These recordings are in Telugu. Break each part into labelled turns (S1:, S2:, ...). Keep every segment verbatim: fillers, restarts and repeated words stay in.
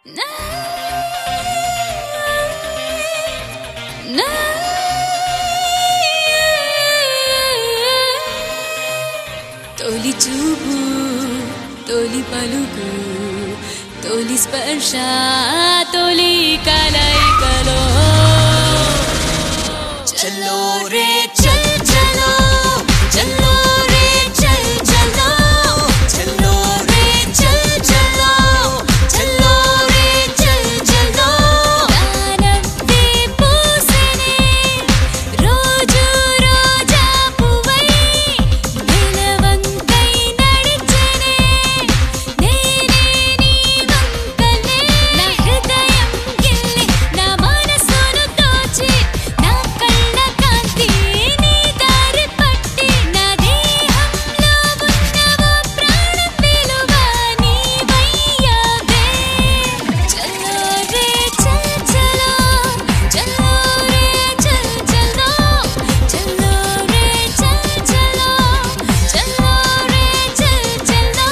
S1: తొలి చూపు తొలి పలుకు తొలి స్పర్శ తొలి కలయికలో చల్లో రే చల్ చలో చల్లో రే చల్ చలో చల్లో రే చల్ చలో చల్లో రే చల్ చలో దానవే పూసనే రోజు రోజా పువై నిలవంకై నడిచెనే నేనే నీ వంకనే నా హృదయం గిల్లి నా మనసును దోచి నా కళ్ళ కాంతి నీ దారి పట్టి నా దేహంలో ఉన్నవో ప్రాణం విలువ నీవయ్యావే చల్లో రే చల్ చలో చల్లో రే చల్ చలో చల్లో రే చల్ చలో చల్లో రే చల్ చలో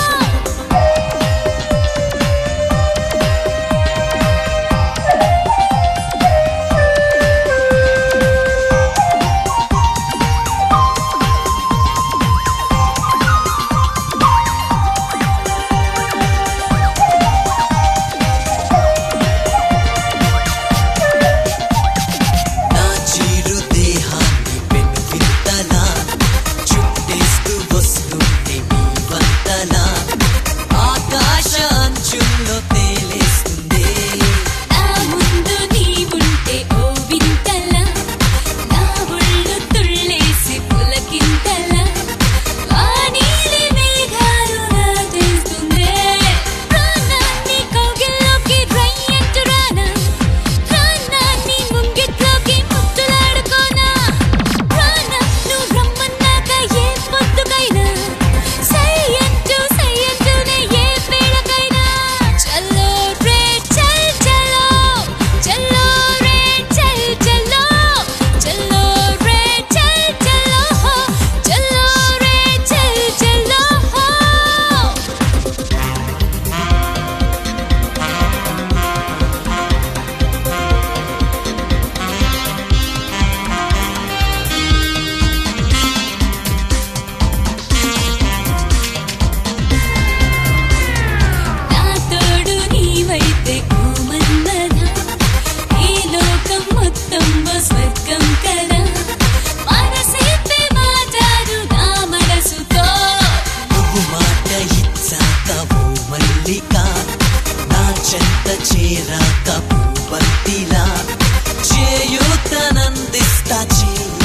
S2: నా చిరు దేహాన్ని పెనువింతలా చుట్టేస్తూ వస్తుంది నీ వంతలా ఆకాశ అంచుల్లో తేలేస్తుంది
S1: నా ముందు నీవుంటే ఓ వింతలా నా ఒళ్ళు తుళ్ళేసి పులకింతలా ఆ నీలి మేఘాలు నాటేస్తుందే ప్రాణాన్ని కౌగిల్లోకి రయ్యంటూ రానా ప్రాణాన్ని ముంగిట్లోకి ముద్దులాడుకోనా ప్రాణం నువ్వు రమ్మన్నాక ఏ పొద్దుకైనా సై అంటూ సై అంటూనే ఏ వేళకైనా చల్లో రే చల్ చలో చల్లో రే చల్ చలో చల్లో రే చల్ చలో చల్లో రే చల్ చలో నా తోడు నీవైతే ఓమన్నదా ఈ లోకం మొత్తం ఓ స్వర్గం కదా మనసైతే మాటాడు నా మనసుతో
S2: నువ్వు మాట ఇచ్చాక ఓ మల్లిక నా చెంత చేరాక పూబంతిలా చేయూతనందిస్తా చేయి